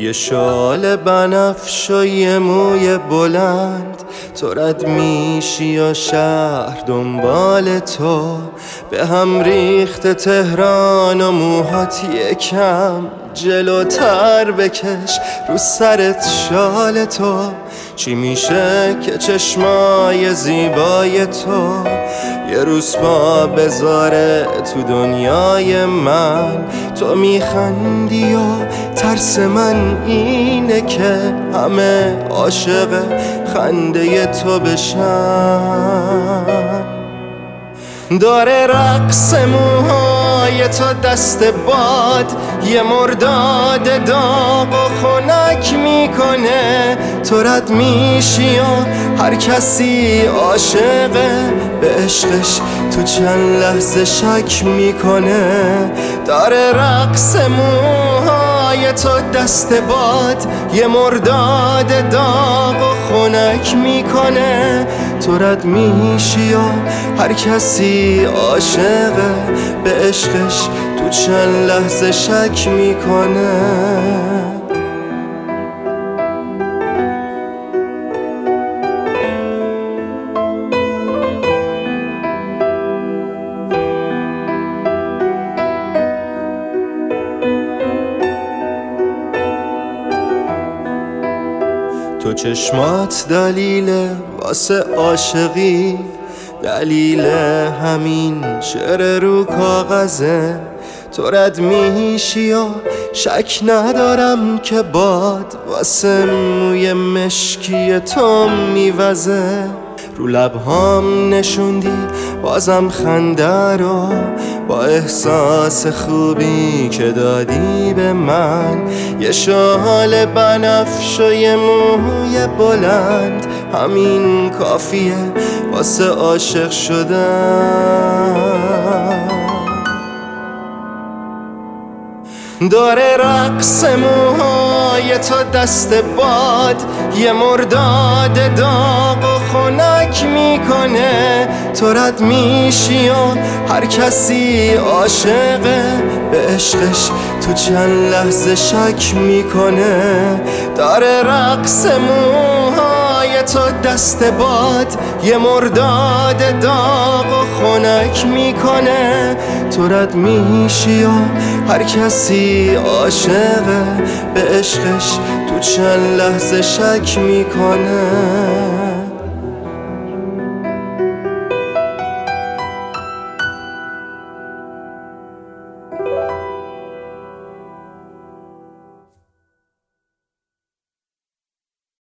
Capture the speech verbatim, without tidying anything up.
یه شال بنفش و یه موی بلند، تو رد میشی یا شهر دنبال تو. به هم ریخت تهران و موهات یکم جلوتر بکش رو سرت شال تو. چی میشه که چشمای زیبای تو یه روز پا بذاره تو دنیای من؟ تو میخندی و ترس من اینه که همه عاشق خنده تو بشن. داره رقص موهای تو دست باد، یه مرداد داغ و خنک میکنه. تو رد میشی و هر کسی عاشقه به عشقش تو چند لحظه شک میکنه. داره رقص موهای تو دست باد، یه مرداد داغ و خنک میکنه. تو رد میشی و هر کسی عاشقه به عشقش تو چند لحظه شک میکنه. تو چشمات دلیل واسه عاشقی، دلیل همین شعر رو کاغذه. تو رد میشی و شک ندارم که باد واسه موی مشکی تو میوزه. رو لبهام نشوندی بازم خنده رو، با احساس خوبی که دادی به من. یه شال بنفش و یه موی بلند، همین کافیه واسه عاشق شدن. داره رقص موهای تو دست باد، یه مرداد داغ و خنک میکنه. تو رد میشی و هر کسی عاشقه به عشقش تو چند لحظه شک میکنه. داره رقص موهای تو دست باد، یه مرداد داغ و خنک میکنه. تو رد میشی و هر کسی عاشقه به عشقش تو چند لحظه شک میکنه.